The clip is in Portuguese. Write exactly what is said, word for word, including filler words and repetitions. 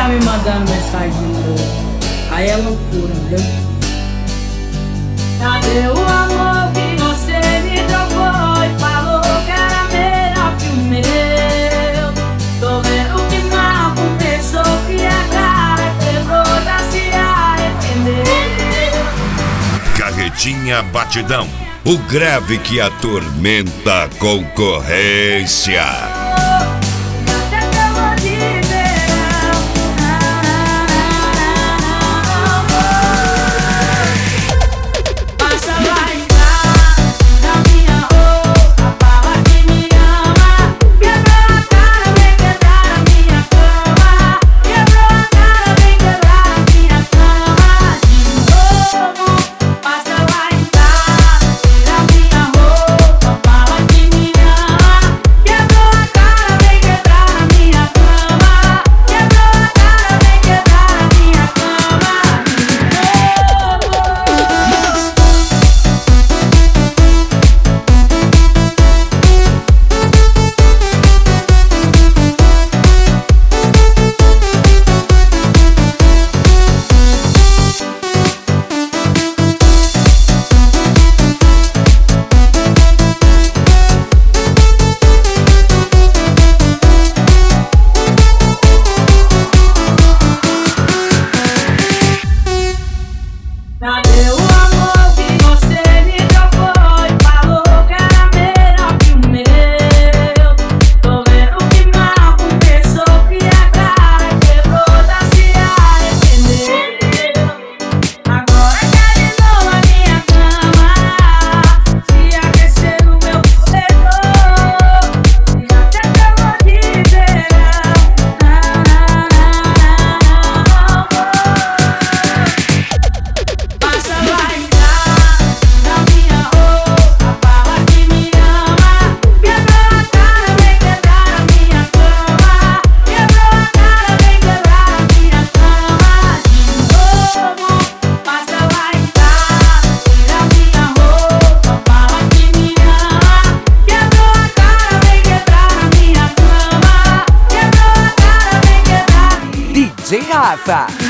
ficar me mandando mensagem de novo, aí é loucura, entendeu? Cadê o amor que você me trocou e falou que era melhor que o meu? Tô vendo que mal começou, que a cara quebrou, já se arrependeu. Carretinha Batidão, o grave que atormenta a concorrência. Cadê o amor que você me trocou e falou que era melhor que o meu? Tô vendo que mal começou, que a cara quebrou, já se arrependeu. Agora quer de novo a minha cama, se aquecer no meu cobertor, e até cama de verão. Passa lá em casa, na minha roupa, fala que me ama. Quebrou a cara, vem quebrar a minha cama. Quebrou a cara, vem quebrar a minha cama de novo. Passa lá em casa, tira a minha roupa, fala que me ama. Quebrou a cara, vem quebrar a minha cama. Quebrou a cara, vem quebrar. D J Rafa.